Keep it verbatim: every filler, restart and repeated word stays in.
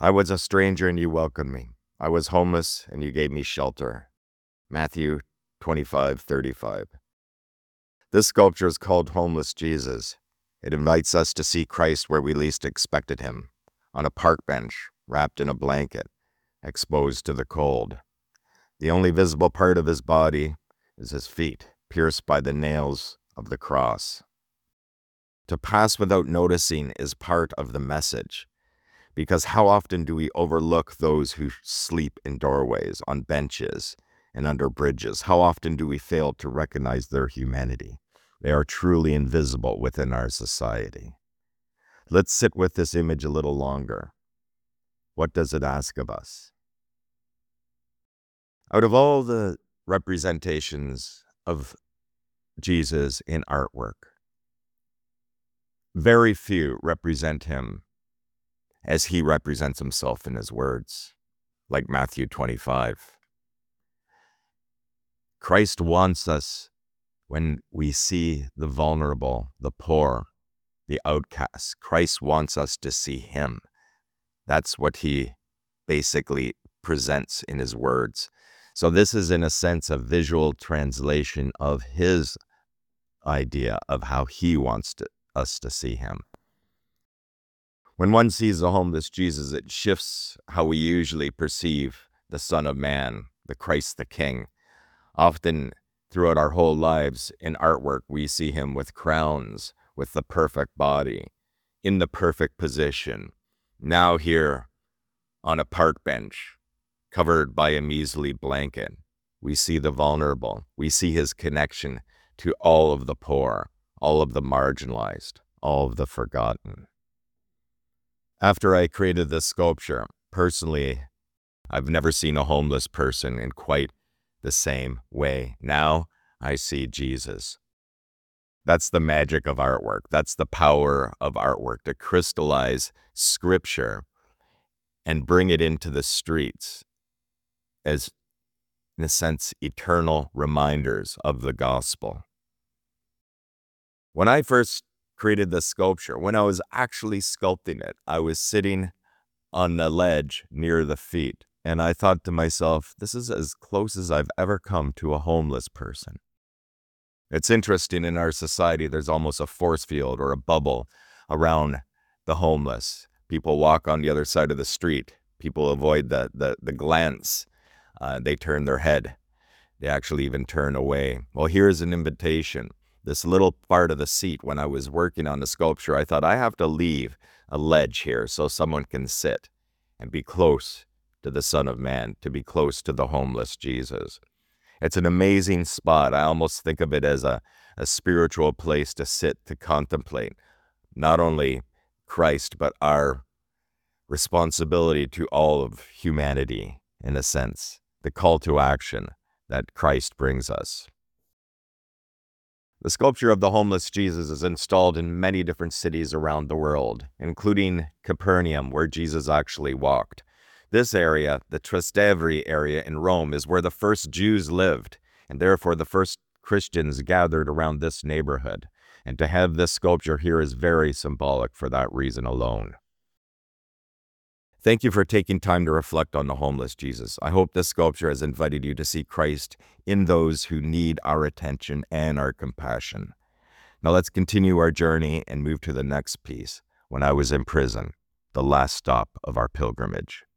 I was a stranger and you welcomed me. I was homeless and you gave me shelter. Matthew twenty-five thirty-five. This sculpture is called Homeless Jesus. It invites us to see Christ where we least expected him, on a park bench, wrapped in a blanket, exposed to the cold. The only visible part of his body is his feet, pierced by the nails of the cross. To pass without noticing is part of the message, because how often do we overlook those who sleep in doorways, on benches, and under bridges? How often do we fail to recognize their humanity? They are truly invisible within our society. Let's sit with this image a little longer. What does it ask of us? Out of all the representations of Jesus in artwork, very few represent him as he represents himself in his words, like Matthew twenty-five. Christ wants us, when we see the vulnerable, the poor, the outcasts, Christ wants us to see him. That's what he basically presents in his words. So this is, in a sense, a visual translation of his idea of how he wants to, us to see him. When one sees the homeless Jesus, it shifts how we usually perceive the Son of Man, the Christ the King. Often throughout our whole lives in artwork, we see him with crowns, with the perfect body, in the perfect position. Now here on a park bench, covered by a measly blanket, we see the vulnerable. We see his connection to all of the poor, all of the marginalized, all of the forgotten. After I created this sculpture, personally, I've never seen a homeless person in quite the same way. Now I see Jesus. That's the magic of artwork. That's the power of artwork, to crystallize scripture and bring it into the streets as, in a sense, eternal reminders of the gospel. When I first created this sculpture, when I was actually sculpting it, I was sitting on the ledge near the feet, and I thought to myself, this is as close as I've ever come to a homeless person. It's interesting, in our society, there's almost a force field or a bubble around the homeless. People walk on the other side of the street. People avoid the, the, the glance. Uh, they turn their head. They actually even turn away. Well, here's an invitation. This little part of the seat, when I was working on the sculpture, I thought I have to leave a ledge here so someone can sit and be close to the Son of Man, to be close to the homeless Jesus. It's an amazing spot. I almost think of it as a, a spiritual place to sit, to contemplate not only Christ, but our responsibility to all of humanity, in a sense, the call to action that Christ brings us. The sculpture of the homeless Jesus is installed in many different cities around the world, including Capernaum, where Jesus actually walked. This area, the Trastevere area in Rome, is where the first Jews lived, and therefore the first Christians gathered around this neighborhood. And to have this sculpture here is very symbolic for that reason alone. Thank you for taking time to reflect on the homeless Jesus. I hope this sculpture has invited you to see Christ in those who need our attention and our compassion. Now let's continue our journey and move to the next piece, When I Was in Prison, the last stop of our pilgrimage.